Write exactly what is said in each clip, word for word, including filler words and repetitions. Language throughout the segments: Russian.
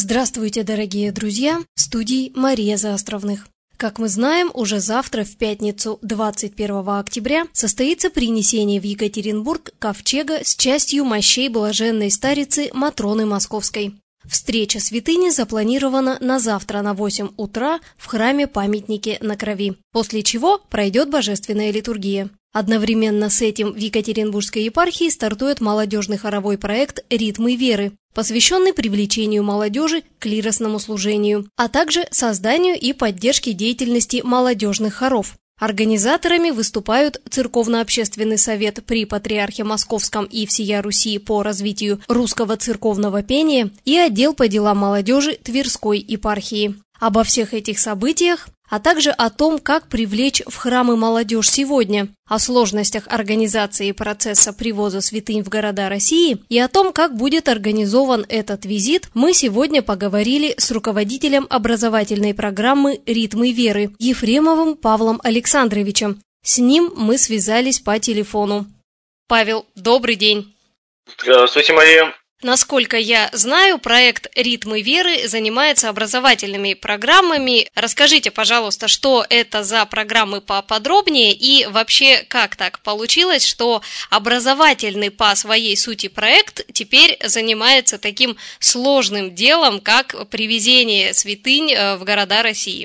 Здравствуйте, дорогие друзья! В студии Мария Заостровных. Как мы знаем, уже завтра, в пятницу, двадцать первого октября, состоится принесение в Екатеринбург ковчега с частью мощей блаженной старицы Матроны Московской. Встреча святыни запланирована на завтра на восемь утра в храме-памятнике на Крови, после чего пройдет божественная литургия. Одновременно с этим в Екатеринбургской епархии стартует молодежный хоровой проект «Ритмы веры», посвященный привлечению молодежи к клиросному служению, а также созданию и поддержке деятельности молодежных хоров. Организаторами выступают Церковно-общественный совет при Патриархе Московском и всея Руси по развитию русского церковного пения и отдел по делам молодежи Тверской епархии. Обо всех этих событиях, а также о том, как привлечь в храмы молодежь сегодня, о сложностях организации процесса привоза святынь в города России и о том, как будет организован этот визит, мы сегодня поговорили с руководителем образовательной программы «Ритмы веры» Ефремовым Павлом Александровичем. С ним мы связались по телефону. Павел, добрый день. Здравствуйте, Мария. Насколько я знаю, проект «Ритмы веры» занимается образовательными программами. Расскажите, пожалуйста, что это за программы поподробнее и вообще как так получилось, что образовательный по своей сути проект теперь занимается таким сложным делом, как привезение святынь в города России?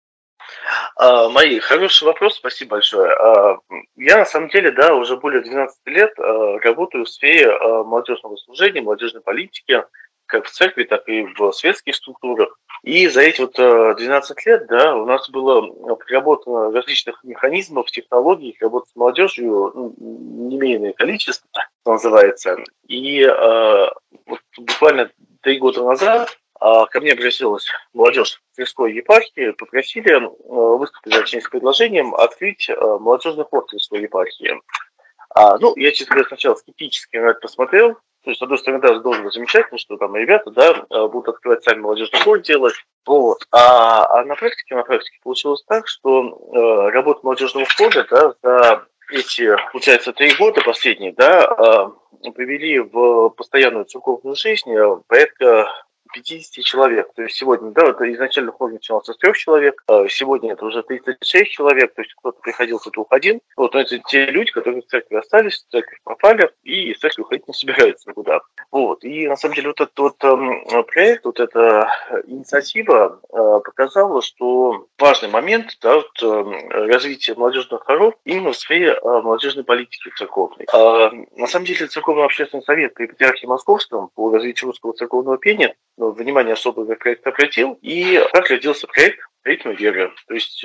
А, Мария, хороший вопрос, спасибо большое. А, я на самом деле, да, уже более двенадцати лет а, работаю в сфере а, молодежного служения, молодежной политики, как в церкви, так и в светских структурах. И за эти вот а, двенадцать лет, да, у нас было проработано различных механизмов, технологий, работы с молодежью, ну, немеренное количество, что называется. И а, вот буквально три года назад ко мне обратилась молодежь Тверской епархии, попросили выступить точнее, с предложением открыть молодежный хор Тверской епархии. А, ну, я, честно говоря, сначала скептически на это посмотрел. То есть, с одной стороны, даже должен быть замечательно, что там ребята, да, будут открывать сами молодежный хор делать. Вот. А, а на практике, на практике получилось так, что э, работа молодежного хора, да, за эти, получается, три года последние, да, э, привели в постоянную церковную жизнь порядка пятьдесят человек. То есть сегодня, да, это изначально хор начинался с трех человек, а сегодня это уже тридцать шесть человек, то есть кто-то приходил, кто-то уходил. Вот, но это те люди, которые в церкви остались, в церковь попали и из церкви уходить не собираются никуда. Вот. И на самом деле вот этот вот э, проект, вот эта инициатива э, показала, что важный момент, да, вот, э, развития молодежных хоров именно в сфере э, молодежной политики церковной. А, на самом деле Церковно-общественный совет при Патриархе Московском по развитию русского церковного пения внимание особо на проект обратил, и как родился проект «Ритмы веры». То есть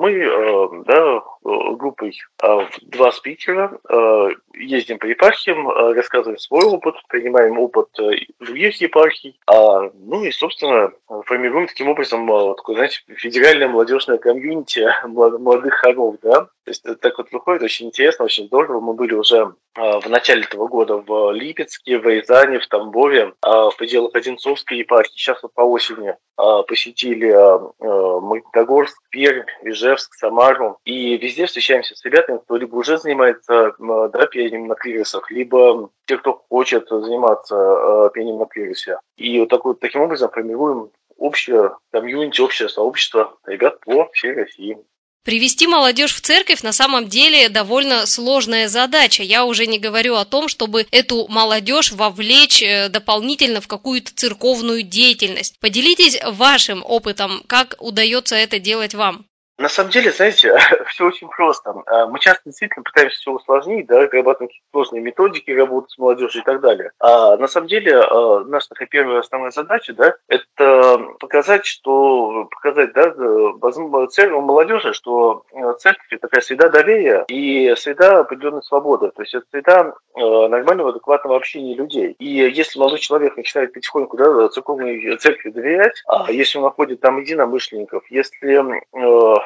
мы, да, группой два спикера ездим по епархиям, рассказываем свой опыт, принимаем опыт других епархий, ну и, собственно, формируем таким образом такое, знаете, федеральное молодежное комьюнити молодых хоров, да. То есть так вот выходит, очень интересно, очень здорово. Мы были уже в начале этого года в Липецке, в Рязани, в Тамбове, в пределах Одинцовской епархии. Сейчас вот по осени посетили Магнитогорск, Пермь, Ижевск, Самару. И везде встречаемся с ребятами, кто либо уже занимается, да, пением на клиросах, либо те, кто хочет заниматься пением на клиросе. И вот так вот, таким образом формируем общее комьюнити, общее сообщество ребят по всей России. Привести молодежь в церковь на самом деле довольно сложная задача. Я уже не говорю о том, чтобы эту молодежь вовлечь дополнительно в какую-то церковную деятельность. Поделитесь вашим опытом, как удается это делать вам. На самом деле, знаете, все очень просто. Мы часто действительно пытаемся все усложнить, да, разрабатываем какие-то сложные методики работы с молодежью и так далее. А на самом деле, наша такая первая основная задача, да, это показать, что показать, да, церковь молодежи, что церковь это такая среда доверия и среда определенной свободы. То есть это среда нормального, адекватного общения людей. И если молодой человек начинает потихоньку, да, церковной церкви доверять, а если он находит там единомышленников, если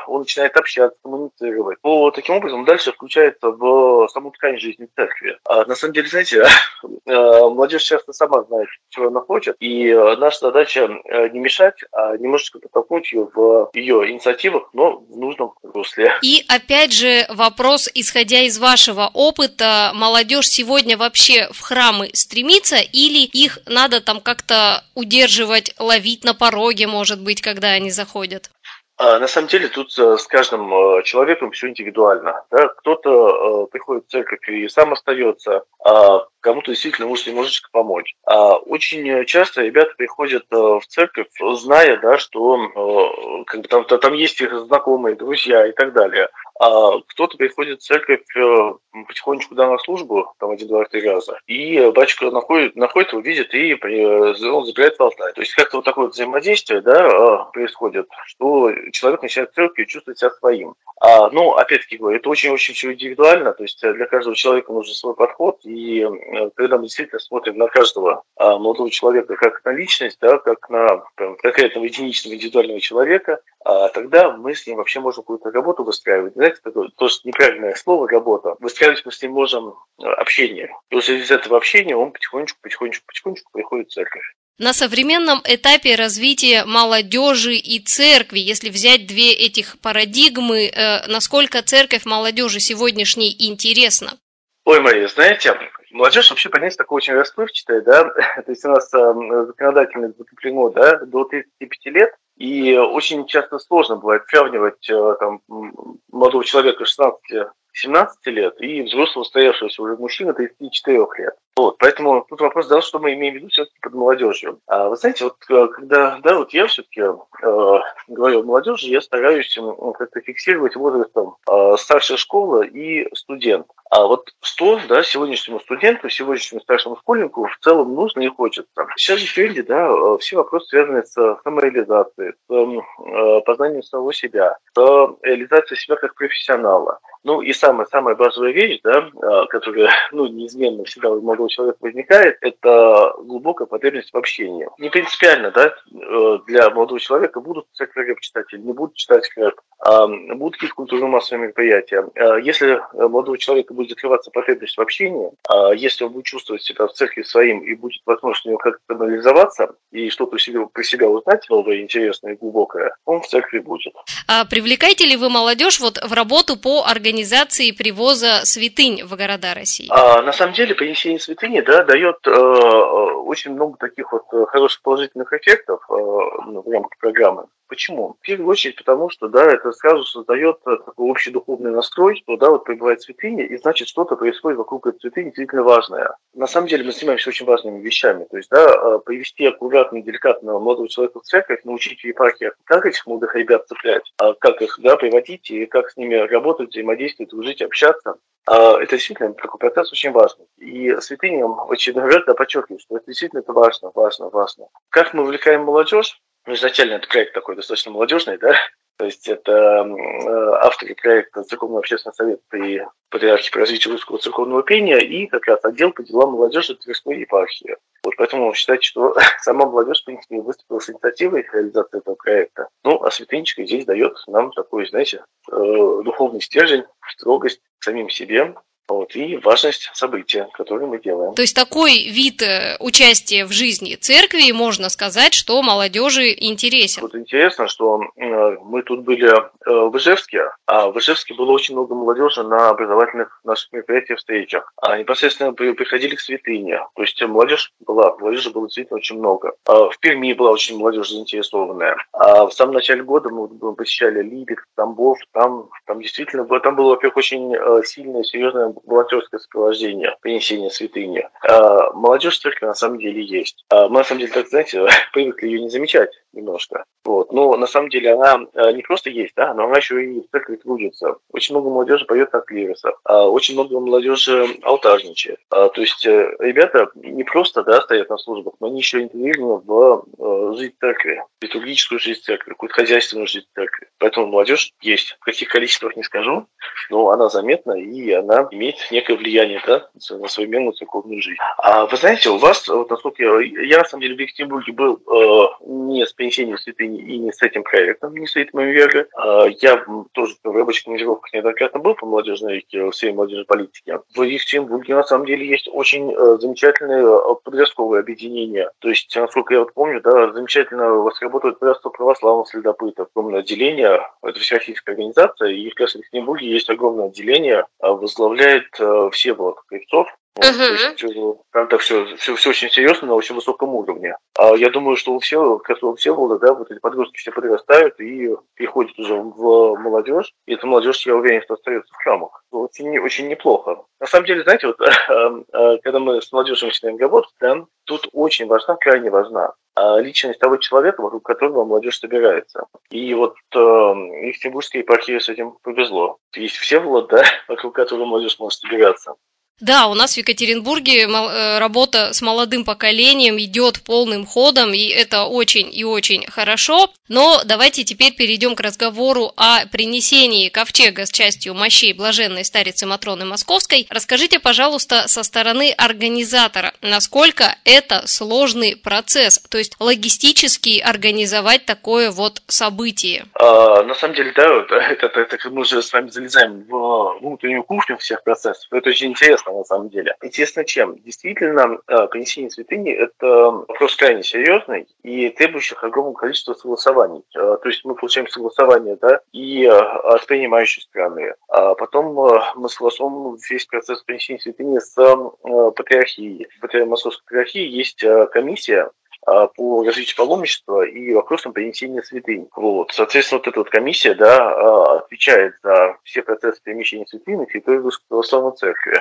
он начинает общаться, коммуницировать, то таким образом он дальше включается в саму ткань жизни церкви. А на самом деле, знаете, молодежь часто сама знает, чего она хочет, и наша задача не мешать, а немножечко подтолкнуть ее в ее инициативах, но в нужном русле. И опять же вопрос, исходя из вашего опыта, молодежь сегодня вообще в храмы стремится или их надо там как-то удерживать, ловить на пороге, может быть, когда они заходят? А, на самом деле тут с каждым человеком все индивидуально. Да? Кто-то приходит в церковь и сам остается, а кому-то действительно может немножечко помочь. А очень часто ребята приходят в церковь, зная, да, что как бы, там, там есть их знакомые, друзья и так далее. А кто-то приходит в церковь потихонечку да, на службу, там один, два, три раза, и батюшка находит, находит его, видит, и он забирает в алтарь. То есть как-то вот такое взаимодействие да, происходит, что человек начинает в церкви чувствовать себя своим. А, ну, опять-таки говорю, это очень-очень все индивидуально, то есть для каждого человека нужен свой подход, и когда мы действительно смотрим на каждого а, молодого человека как на личность, да, как на прям, конкретного единичного индивидуального человека, а, тогда мы с ним вообще можем какую-то работу выстраивать. Знаете, такое тоже неправильное слово «работа». Выстраивать мы с ним можем общение. И уже из этого общения он потихонечку, потихонечку, потихонечку приходит в церковь. На современном этапе развития молодежи и церкви, если взять две этих парадигмы, э, насколько церковь молодежи сегодняшней интересна? Ой, Мария, знаете, молодежь вообще понятие такое очень расплывчатое, да, то есть у нас э, законодательно закреплено, да, до тридцати пяти лет, и очень часто сложно бывает сравнивать э, там, молодого человека шестнадцати-семнадцати лет и взрослого состоявшегося уже мужчины тридцати четырёх лет. Вот, поэтому тут вопрос, да, что мы имеем в виду все-таки под молодежью. А вы знаете, вот когда, да, вот я все-таки э, говорю о молодежи, я стараюсь э, как-то фиксировать возрастом э, старшая школа и студент. А вот что, да, сегодняшнему студенту, сегодняшнему старшему школьнику в целом нужно и хочется. Сейчас же впереди, да, все вопросы связаны с самореализацией, с э, познанием самого себя, с реализацией себя как профессионала. Ну и самая-самая базовая вещь, да, которая, ну, неизменно всегда у молодого человека возникает, это глубокая потребность в общении. Не принципиально, да, для молодого человека будут писать рэп читать или не будут читать рэп, а будут какие-то культурно-массовые мероприятия. Если молодого человека будет открываться потребность в общении, если он будет чувствовать себя в церкви своим и будет возможность у него как-то канализоваться и что-то про себя узнать новое, интересное и глубокое, он в церкви будет. А привлекаете ли вы молодежь вот в работу по организации организации привоза святынь в города России? А, на самом деле принесение святыни да, дает э, очень много таких вот хороших положительных эффектов э, в рамках программы. Почему? В первую очередь потому, что да, это сразу создает такой общий духовный настрой, что да, вот прибывает святыня, и значит что-то происходит вокруг этой святыни действительно важное. На самом деле мы занимаемся очень важными вещами. То есть да, привести аккуратно и деликатно молодого человека в церковь, научить в епархиях, как этих молодых ребят цеплять, как их да, приводить и как с ними работать, взаимодействовать, дружить, общаться. Это действительно такой процесс очень важный. И святыня в очередной раз да, подчеркивает, что это действительно это важно, важно, важно. Как мы увлекаем молодежь? Ну, изначально это проект такой достаточно молодежный, да, то есть это э, авторы проекта Церковного общественного совета при Патриархии по развитию русского церковного пения и как раз отдел по делам молодежи Тверской епархии. Вот поэтому считайте, что сама молодежь, в принципе, выступила с инициативой реализации этого проекта. Ну, а святынечка здесь дает нам такой, знаете, э, духовный стержень, строгость к самим себе. Вот, и важность события, которые мы делаем. То есть такой вид участия в жизни церкви, можно сказать, что молодежи интересен. Вот интересно, что мы тут были в Ижевске, а в Ижевске было очень много молодежи на образовательных наших мероприятиях, встречах. А непосредственно приходили к святыне. То есть молодежь была, молодежи было действительно очень много. В Перми была очень молодежь заинтересованная. А в самом начале года мы посещали Липецк, Тамбов. Там, там действительно там было, во-первых, очень сильное, серьезное волонтерское сопровождение, принесение святыни. А молодежь в церкви на самом деле есть. А мы на самом деле, так знаете, привыкли ее не замечать немножко. Вот. Но на самом деле она не просто есть, да, но она еще и в церкви трудится. Очень много молодежи поет на клиросах, очень много молодежи алтарничает. То есть ребята не просто да, стоят на службах, но они еще интегрированы в жизнь церкви, литургическую жизнь церкви, какую-то хозяйственную жизнь церкви. Поэтому молодежь есть. В каких количествах не скажу, но она заметна и она имеет некое влияние да, на современную церковную жизнь. А вы знаете, у вас, вот, насколько я, я на самом деле в Екатеринбурге был э, не с принесения святыни и не с этим проектом, не с этим веры. Я тоже в рабочих командировках неоднократно был по молодежной, в сфере молодежной политики. В Екатеринбурге на самом деле есть очень замечательные подростковые объединения. То есть, насколько я вот помню, да, замечательно работает братство православных следопытов, огромное отделение, это всероссийская организация, и в Екатеринбурге есть огромное отделение, возглавляет Всеволод Кривцов. Вот, uh-huh. То есть, правда, все, все, все очень серьезно, на очень высоком уровне. А я думаю, что у всех, как у Всеволода, да, вот эти подростки все подрастают и переходят уже в молодежь. И эта молодежь, я уверен, что остается в храмах. Очень, очень неплохо. На самом деле, знаете, вот когда мы с молодежью начинаем работать, да, тут очень важна, крайне важна личность того человека, вокруг которого молодежь собирается. И вот э, Екатеринбургской епархии с этим повезло. Есть Всеволод, да, вокруг которого молодежь может собираться. Да, у нас в Екатеринбурге работа с молодым поколением идет полным ходом, и это очень и очень хорошо. Но давайте теперь перейдем к разговору о принесении ковчега с частью мощей блаженной старицы Матроны Московской. Расскажите, пожалуйста, со стороны организатора, насколько это сложный процесс, то есть логистически организовать такое вот событие? А, на самом деле, да, это, это, это мы уже с вами залезаем в внутреннюю кухню всех процессов. Это очень интересно. На самом деле. Интересно чем? Действительно, принесение святыни – это вопрос крайне серьезный и требующий огромного количества согласований. То есть мы получаем согласование, да, и от принимающей страны. А потом мы согласовываем весь процесс принесения святыни с патриархией. В Патриаршей Московской патриархии есть комиссия по развитию паломничества и вопросам принесения святынь. Вот. Соответственно, вот эта вот комиссия, да, отвечает за все процессы перемещения святынь на территории Русской Православной Церкви.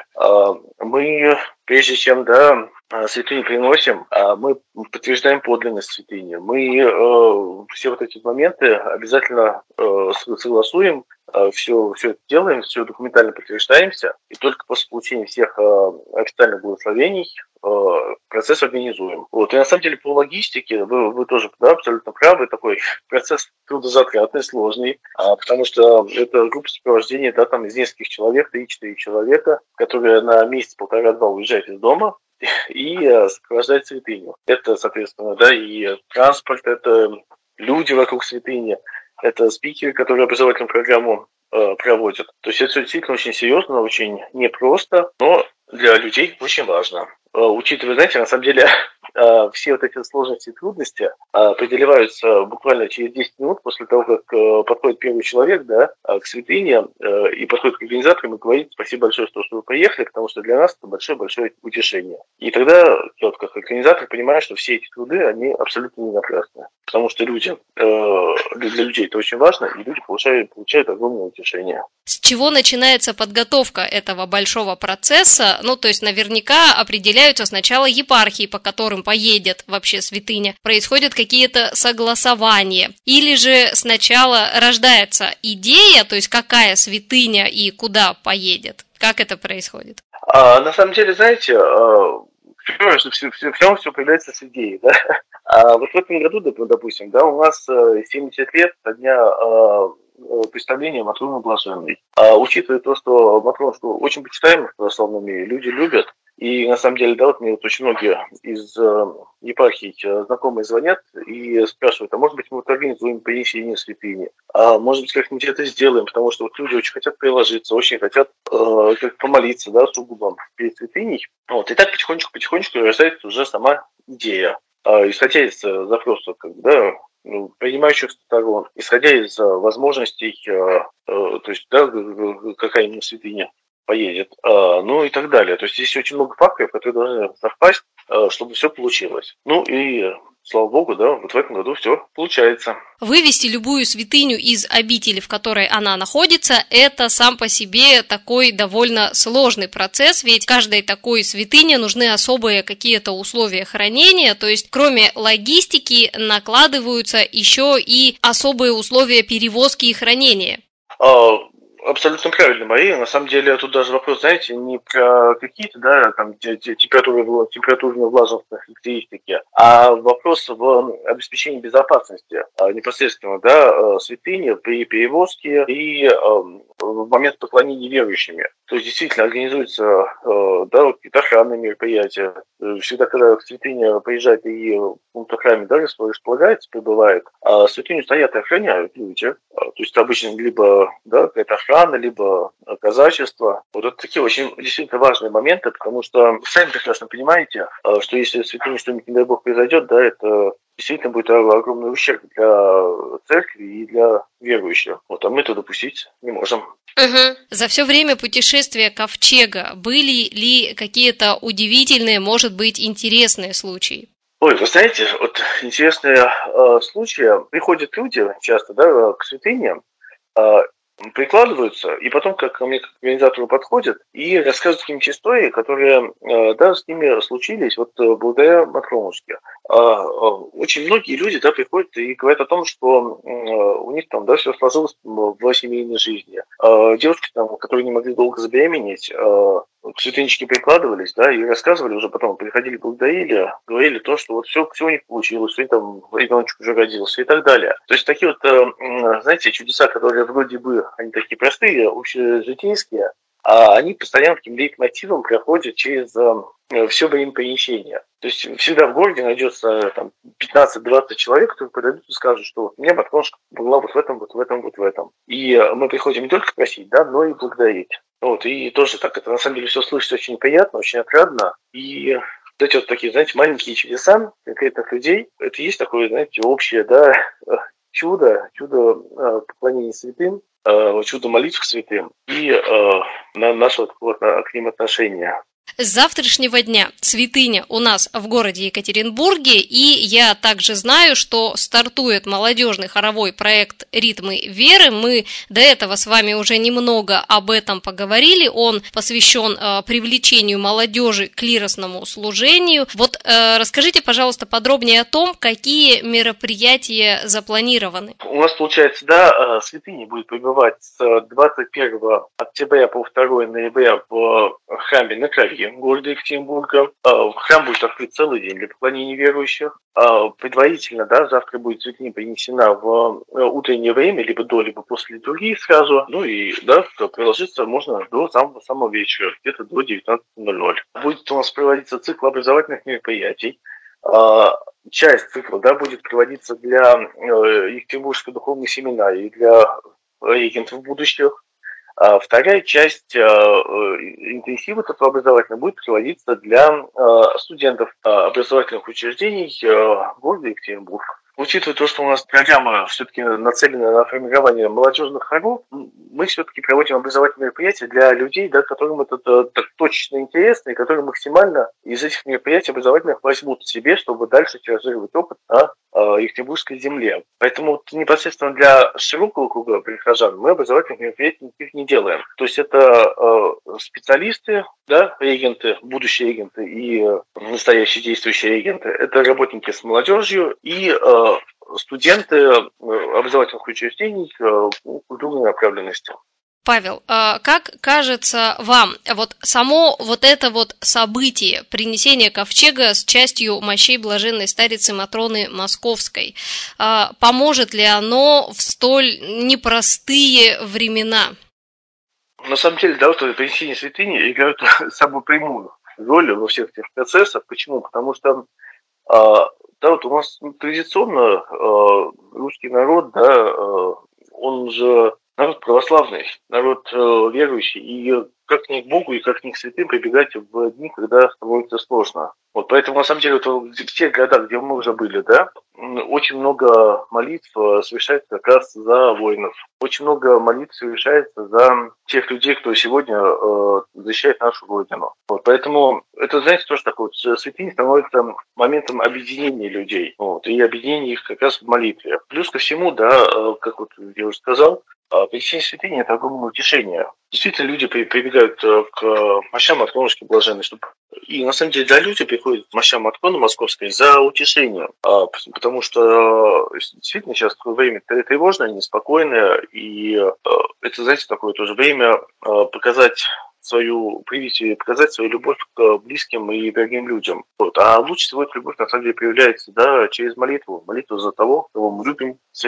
Мы, прежде чем, да, святыню приносим, мы подтверждаем подлинность святыни. Мы все вот эти моменты обязательно согласуем, все, все это делаем, все документально подтверждаемся, и только после получения всех официальных благословений процесс организуем. Вот. И на самом деле по логистике вы, вы тоже, да, абсолютно правы, такой процесс трудозатратный, сложный, потому что это группа сопровождения, да, там из нескольких человек, три-четыре человека, которые на месяц-полтора-два уезжают из дома и сопровождают святыню. Это, соответственно, да, и транспорт, это люди вокруг святыни, это спикеры, которые образовательную программу э, проводят. То есть это все действительно очень серьезно, очень непросто, но для людей очень важно. Э, учитывая, знаете, на самом деле э, все вот эти сложности и трудности э, преодолеваются буквально через десять минут после того, как э, подходит первый человек, да, к святыне э, и подходит к организаторам и говорит: спасибо большое, что, что вы приехали, потому что для нас это большое-большое утешение. И тогда я вот как организатор понимаю, что все эти труды, они абсолютно не напрасны. Потому что люди, э, для людей это очень важно, и люди получают, получают огромное утешение. С чего начинается подготовка этого большого процесса? Ну, то есть наверняка определяются сначала епархии, по которым поедет вообще святыня. Происходят какие-то согласования. Или же сначала рождается идея, то есть какая святыня и куда поедет. Как это происходит? А, на самом деле, знаете, все, все, все, все, все появляется с идеей, да. А вот в этом году, допустим, да, у нас семьдесят лет со дня представления Матроны Блаженной. А учитывая то, что Матронушку очень почитаемых православными люди любят, и на самом деле, да, вот мне вот очень многие из э, епархий знакомые звонят и спрашивают: а может быть мы вот организуем принесение святыни, а может быть как-нибудь это сделаем, потому что вот люди очень хотят приложиться, очень хотят э, как помолиться, да, сугубо перед святыней. Вот. И так потихонечку-потихонечку рождается уже сама идея. Э, исходя из запросов, как бы, да, ну, принимающих сторон, исходя из возможностей, э, э, то есть, да, какая именно святыня поедет, э, ну и так далее. То есть здесь очень много факторов, которые должны совпасть, э, чтобы все получилось. Ну и, слава богу, да, вот в этом году все получается. Вывести любую святыню из обители, в которой она находится, это сам по себе такой довольно сложный процесс, ведь каждой такой святыне нужны особые какие-то условия хранения, то есть кроме логистики накладываются еще и особые условия перевозки и хранения. Абсолютно правильно, Мария. На самом деле тут даже вопрос, знаете, не про какие-то, да, там температуры, температурно-влажностные характеристики, а вопрос в обеспечении безопасности непосредственно, да, святыни при перевозке и в момент поклонения верующими. То есть действительно организуются да, какие-то охранные мероприятия. Всегда, когда в святыню приезжает и в каком-то храме да, располагается, пребывает, а святыню стоят и охраняют люди. То есть обычно либо да, какая-то охрана, либо казачество. Вот это такие очень действительно важные моменты, потому что сами прекрасно понимаете, что если в святыне что-нибудь, не дай бог, произойдет, да, это действительно будет огромный ущерб для церкви и для верующих. Вот, а мы это допустить не можем. Угу. За все время путешествия Ковчега были ли какие-то удивительные, может быть, интересные случаи? Ой, вы знаете, вот интересные э, случаи. Приходят люди часто да, к святыне, э, прикладываются, и потом как ко мне, как организатору, подходят и рассказывают какие-нибудь истории, которые да, с ними случились вот благодаря Матронушке. Очень многие люди да, приходят и говорят о том, что у них там да, все сложилось в семейной жизни. Девушки, там, которые не могли долго забеременеть, к святынечке прикладывались, да, и рассказывали уже потом, приходили, благодарили, говорили то, что вот все, все у них получилось, что там ребеночек уже родился и так далее. То есть такие вот, знаете, чудеса, которые вроде бы, они такие простые, общежитейские, а они постоянно каким-то лейтмотивом проходят через все время перемещения. То есть всегда в городе найдется там пятнадцать-двадцать человек, которые подойдут и скажут, что вот у меня Матронушка была вот в этом, вот в этом, вот в этом. И мы приходим не только просить, да, но и благодарить. Вот, и тоже так это на самом деле все слышится очень приятно, очень отрадно. И вот эти вот такие, знаете, маленькие чудеса конкретных людей, это есть такое, знаете, общее, да, чудо, чудо поклонения святым, чудо молитв к святым и на наше вот, к ним отношение. С завтрашнего дня святыня у нас в городе Екатеринбурге, и я также знаю, что стартует молодежный хоровой проект «Ритмы веры». Мы до этого с вами уже немного об этом поговорили. Он посвящен э, привлечению молодежи к клиросному служению. Вот э, расскажите, пожалуйста, подробнее о том, какие мероприятия запланированы. У нас, получается, да, святыня будет пребывать с двадцать первого октября по второго ноября в храме на Крови города Екатеринбурга. Храм будет открыт целый день для поклонения верующих. Предварительно, да, завтра будет святыня принесена в утреннее время, либо до, либо после литургии сразу. Ну и, да, приложиться можно до самого, самого вечера, где-то до девятнадцати ноль-ноль. Будет у нас проводиться цикл образовательных мероприятий. Часть цикла, да, будет проводиться для Екатеринбургской духовной семинарии, для регентов будущих. А вторая часть э, интенсива этого образовательного будет проводиться для э, студентов э, образовательных учреждений э, города Екатеринбург. Учитывая то, что у нас программа все-таки нацелена на формирование молодежных хоров, мы все-таки проводим образовательные мероприятия для людей, да, которым это так точно интересно, и которые максимально из этих мероприятий образовательных возьмут себе, чтобы дальше тиражировать опыт на э, Екатеринбургской земле. Поэтому вот непосредственно для широкого круга прихожан мы образовательных мероприятий никаких не делаем. То есть это э, специалисты, да, регенты, будущие регенты и э, настоящие действующие регенты. Это работники с молодежью и э, студенты образовательных учреждений культурной направленности. Павел, как кажется вам, вот само вот это вот событие принесения ковчега с частью мощей блаженной старицы Матроны Московской, поможет ли оно в столь непростые времена? На самом деле, да, вот принесение святыни играет самую прямую роль во всех этих процессах. Почему? Потому что да, вот у нас традиционно э, русский народ, да, э, он же народ православный, народ э, верующий, и как ни к Богу, и как ни к святым прибегать в дни, когда становится сложно. Вот поэтому, на самом деле, вот в тех городах, где мы уже были, да, очень много молитв совершается как раз за воинов. Очень много молитв совершается за тех людей, кто сегодня э, защищает нашу Родину. Вот, поэтому это, знаете, тоже такое, вот, святыня становится моментом объединения людей, вот, и объединения их как раз в молитве. Плюс ко всему, да, э, как вот я уже сказал, принесение святыни – это огромное утешение. Действительно, люди прибегают к мощам Матронушки Блаженной, чтобы... и на самом деле, да, люди приходят к мощам Матроны Московской за утешением, потому что действительно сейчас такое время тревожное, неспокойное, и это, знаете, такое тоже время показать свою привить, показать свою любовь к близким и дорогим людям. Вот. А лучше всего эта любовь, на самом деле, проявляется, да, через молитву. Молитву за того, кого мы любим, ценим,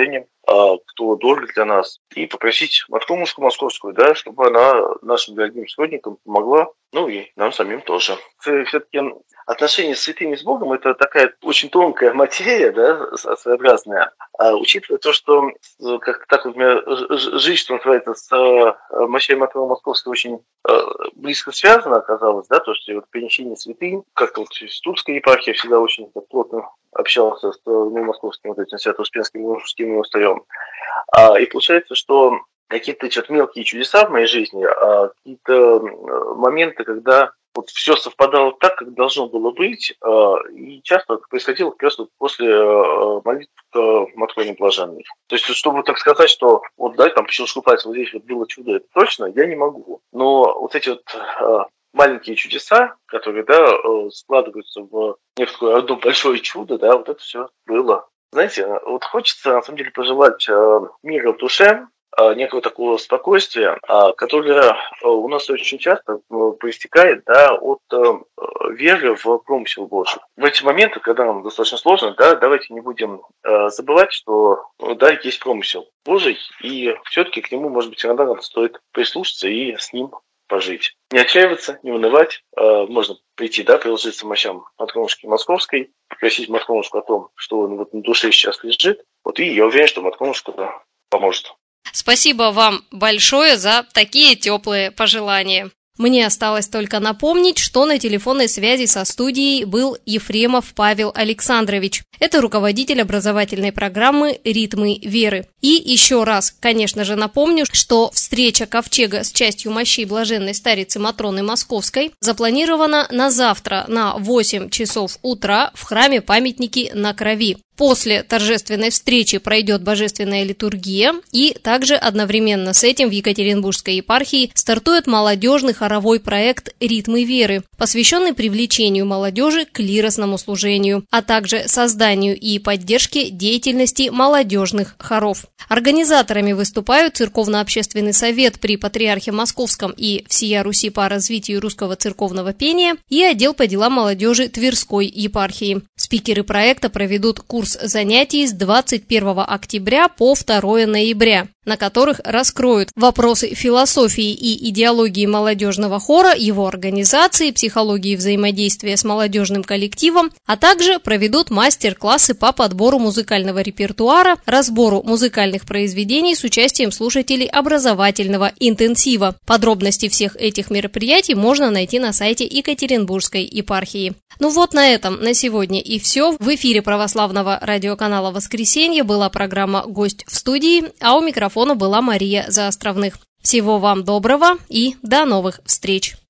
кто дорог для нас, и попросить Матромушку Московскую, да, чтобы она нашим дорогим сродникам помогла, ну и нам самим тоже. Все-таки отношения с святыми с Богом – это такая очень тонкая материя, да, своеобразная. А учитывая то, что как так вот у меня жизнь, что называется, с мощами Матроны Московской очень близко связана оказалось, да, то, что вот перенесение святынь, как-то вот с Тульской епархией всегда очень плотно общался с ну, московским вот этим Свято-Успенским мужским монастырем. А, и получается, что какие-то что-то мелкие чудеса в моей жизни, а, какие-то моменты, когда вот все совпадало так, как должно было быть, а, и часто происходило как раз вот после а, молитв к Матроне Блаженной. То есть, чтобы так сказать, что вот да, там по щелчку пальца вот здесь вот было чудо, это точно, я не могу. Но вот эти вот а, маленькие чудеса, которые, да, складываются в некое одно большое чудо, да, вот это все было. Знаете, вот хочется, на самом деле, пожелать мира в душе, некого такого спокойствия, которое у нас очень часто проистекает, да, от веры в промысел Божий. В эти моменты, когда нам достаточно сложно, да, давайте не будем забывать, что, да, есть промысел Божий, и все-таки к нему, может быть, иногда нам стоит прислушаться и с ним пожить. Не отчаиваться, не унывать. Можно прийти, да, приложиться мощам Матромушки Московской, попросить Матромушку о том, что он вот на душе сейчас лежит. Вот, и я уверен, что Матромушка поможет. Спасибо вам большое за такие теплые пожелания. Мне осталось только напомнить, что на телефонной связи со студией был Ефремов Павел Александрович. Это руководитель образовательной программы «Ритмы веры». И еще раз, конечно же, напомню, что встреча Ковчега с частью мощей блаженной старицы Матроны Московской запланирована на завтра на восемь часов утра в храме памятники на Крови. После торжественной встречи пройдет божественная литургия, и также одновременно с этим в Екатеринбургской епархии стартует молодежный хоровой проект «Ритмы веры», посвященный привлечению молодежи к лиросному служению, а также созданию и поддержке деятельности молодежных хоров. Организаторами выступают Церковно-общественный совет при Патриархе Московском и всея Руси по развитию русского церковного пения и отдел по делам молодежи Тверской епархии. Спикеры проекта проведут курс занятий с двадцать первого октября по второго ноября, на которых раскроют вопросы философии и идеологии молодежного хора, его организации, психологии взаимодействия с молодежным коллективом, а также проведут мастер-классы по подбору музыкального репертуара, разбору музыкальных произведений с участием слушателей образовательного интенсива. Подробности всех этих мероприятий можно найти на сайте Екатеринбургской епархии. Ну вот на этом на сегодня и все. В эфире православного радиоканала «Воскресенье» была программа «Гость в студии», а у микрофона была Мария Заостровных. Всего вам доброго и до новых встреч!